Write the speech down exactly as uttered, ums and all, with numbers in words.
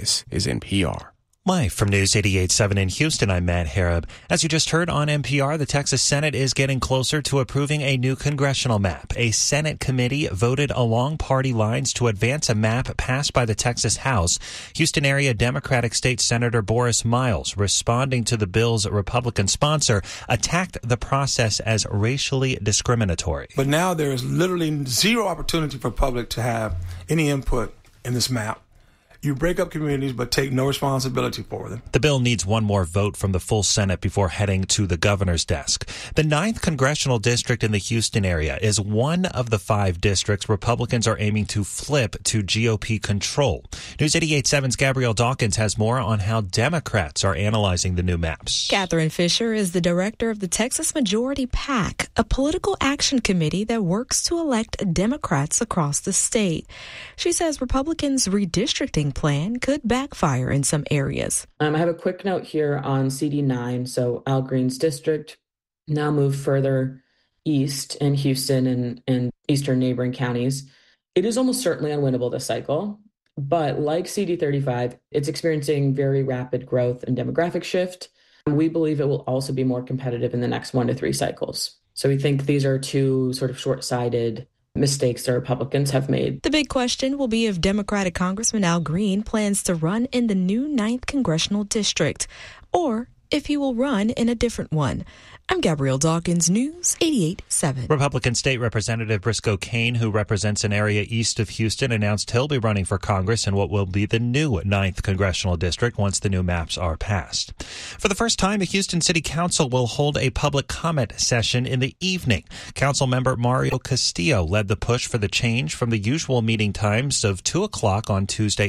This is N P R. Live from News eighty-eight point seven in Houston, I'm Matt Harab. As you just heard on N P R, the Texas Senate is getting closer to approving a new congressional map. A Senate committee voted along party lines to advance a map passed by the Texas House. Houston area Democratic State Senator Boris Miles, responding to the bill's Republican sponsor, attacked the process as racially discriminatory. But now there is literally zero opportunity for public to have any input in this map. You break up communities but take no responsibility for them. The bill needs one more vote from the full Senate before heading to the governor's desk. The ninth congressional district in the Houston area is one of the five districts Republicans are aiming to flip to G O P control. News eighty-eight point seven's Gabrielle Dawkins has more on how Democrats are analyzing the new maps. Catherine Fisher is the director of the Texas Majority PAC, a political action committee that works to elect Democrats across the state. She says Republicans' redistricting plan could backfire in some areas. Um, I have a quick note here on C D nine. So Al Green's district now moved further east in Houston and, and eastern neighboring counties. It is almost certainly unwinnable this cycle, but like C D thirty-five, it's experiencing very rapid growth and demographic shift. We believe it will also be more competitive in the next one to three cycles. So we think these are two sort of short-sighted mistakes the Republicans have made. The big question will be if Democratic Congressman Al Green plans to run in the new ninth Congressional District, or if he will run in a different one. I'm Gabrielle Dawkins, News eighty-eight point seven. Republican State Representative Briscoe Cain, who represents an area east of Houston, announced he'll be running for Congress in what will be the new ninth Congressional District once the new maps are passed. For the first time, the Houston City Council will hold a public comment session in the evening. Council member Mario Castillo led the push for the change from the usual meeting times of two o'clock on Tuesday